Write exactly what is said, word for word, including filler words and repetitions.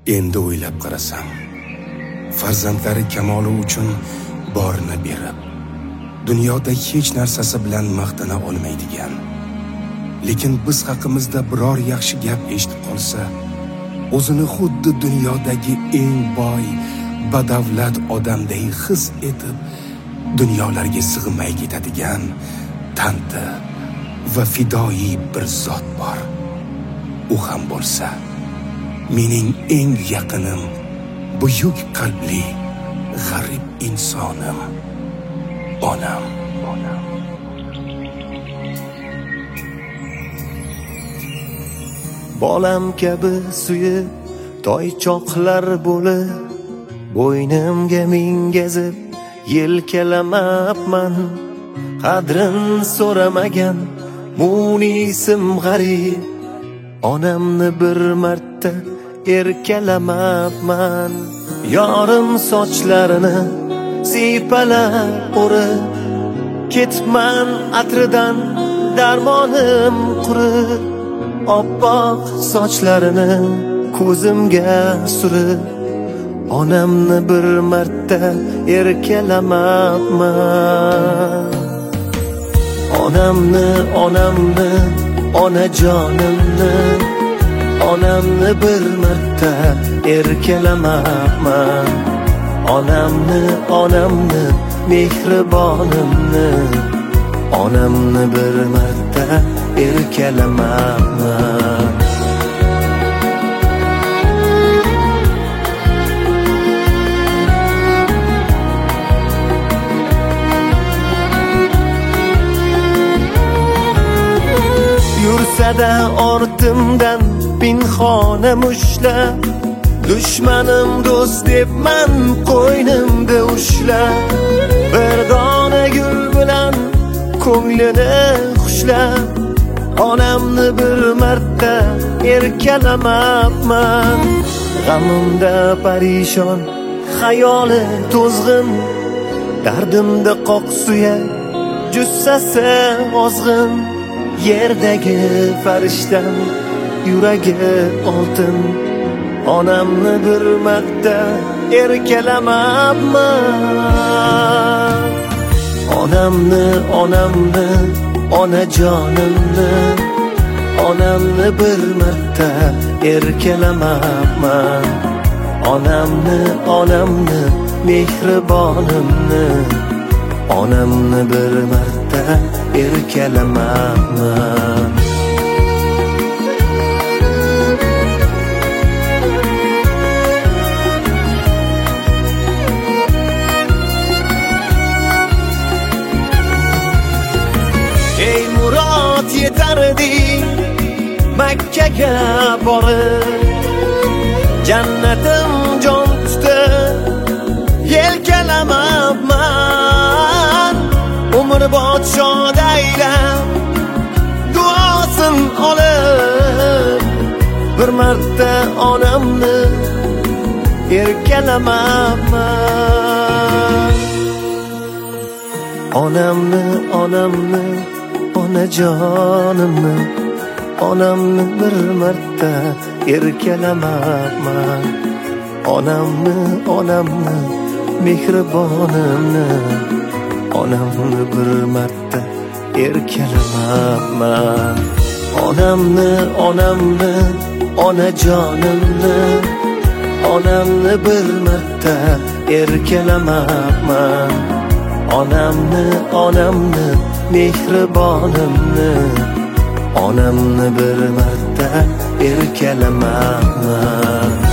Endi o'ylab qarasam, farzandlari kamoli uchun borini berib, dunyoda hech narsasi bilan maqtana olmaydigan, lekin biz haqimizda biror yaxshi gap eshitib qolsa, o'zini xuddi dunyodagi eng boy, badavlat odamday his etib, dunyolarga sig'may ketadigan tanti va fidoi bir zot bor. U ham bo'lsa mening eng yaqinim, buyuk qalbli, g'arib insonim, onam. Bolam kabi suyib, toychoqlar bo'lib, bo'ynimga mingazib, yelkalamabman. Qadrin so'ramagan munisim g'arib, onamni bir marta erkalamabman. Yorim sochlarini siypalab o'rib, ketman atridan darmonim qurib. Oppoq sochlarini ko'zimga surib, onamni bir marta erkalamabman. Onamni, onamni, onajonimni, onamni bir marta erkalamabman. Onamni, onamni, mehribonimni, onamni bir marta erkalamabman. Yursada ortimdan pinhona mushlab, dushmanim do'st debman qo'ynimda ushlab, bir dona gul bilan ko'nglini xushlab, onamni bir marta erkalamabman. G'amimda parishon, xayoli to'zg'in, dardimda qoq suyak, jussasi ozg'in. Yerdagi farishtam, yuragi oltin, onamni bir marta erkalamabman. Onamni, onamni, onajonimni, onamni bir marta erkalamabman. Onamni, onamni, mehribonimni, onamni bir marta erkalamabman. Ey murod yetardi Makkaga borib, jannatim jon tutib yelkalamabman. Umr podshoda aylab duosin olib, bir marta onamni erkalamabman. Onamni, onamni, onajonimni, onamni bir marta erkalamabman. Onamni, onamni, mehribonimni, onamni bir marta erkalamabman. Onamni, onamni, onajonimni, onamni bir marta erkalamabman. Onamni, onamni, mehribonimni, onamni bir marta erkalamabman.